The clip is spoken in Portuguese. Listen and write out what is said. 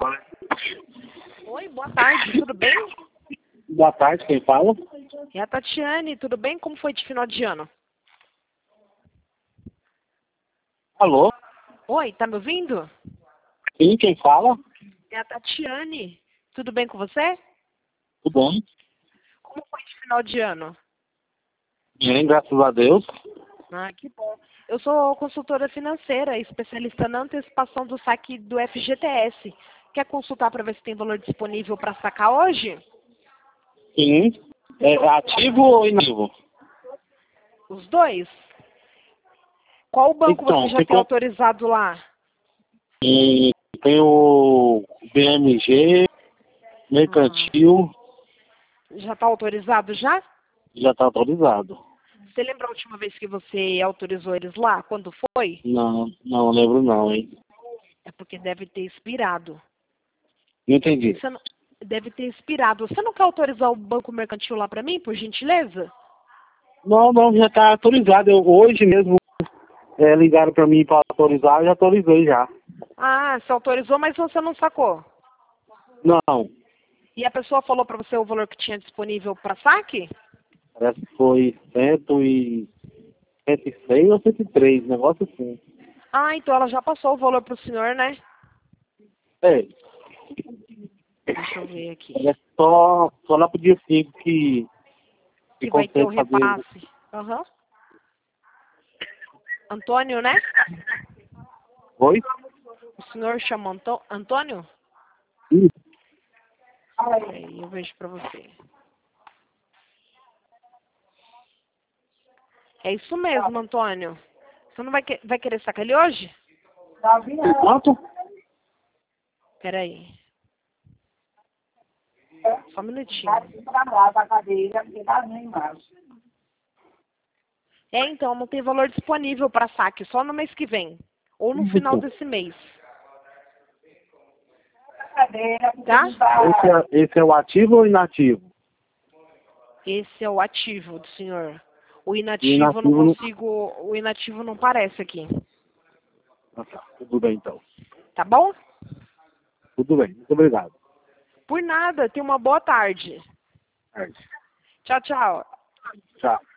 Oi, boa tarde, tudo bem? Boa tarde, quem fala? É a Tatiane, tudo bem? Como foi de final de ano? Alô? Oi, tá me ouvindo? Sim, quem fala? É a Tatiane, tudo bem com você? Tudo bom? Como foi de final de ano? Bem, graças a Deus. Ah, que bom. Eu sou consultora financeira, especialista na antecipação do saque do FGTS. Quer consultar para ver se tem valor disponível para sacar hoje? Sim. É ativo ou inativo? Os dois? Qual banco você Então, já tem autorizado lá? tem o BMG, Ah, Mercantil, já está autorizado já? já está autorizado. Você lembra a última vez que você autorizou eles lá? Quando foi? Não lembro não, hein? É porque deve ter expirado. Não entendi. Você não... Deve ter expirado. Você não quer autorizar o banco mercantil lá para mim, por gentileza? Não, já está autorizado. Hoje mesmo ligaram para mim para autorizar, eu já autorizei já. Ah, você autorizou, mas você não sacou. Não, E a pessoa falou para você o valor que tinha disponível para saque? parece que foi 106 ou 103, negócio assim. Ah, então ela já passou o valor para o senhor, né? É, Deixa eu ver aqui. é só lá pro dia 5 que Que vai ter o consegue fazer. repasse. Aham. Antônio, né? Oi? O senhor chama Antônio? Isso. Peraí, eu vejo para você. É isso mesmo, Antônio. Você não vai querer sacar ele hoje? Por quanto? Peraí. Só um minutinho. É, então, não tem valor disponível para saque, só no mês que vem. Ou no final desse mês. Tá? Esse é o ativo ou inativo? Esse é o ativo do senhor. O E o inativo eu não inativo não. consigo. O inativo não parece aqui. Ah, tá. Tudo bem então. Tá bom? Tudo bem. Muito obrigado. Por nada. Tenha uma boa tarde. É. Tchau, tchau. Tchau.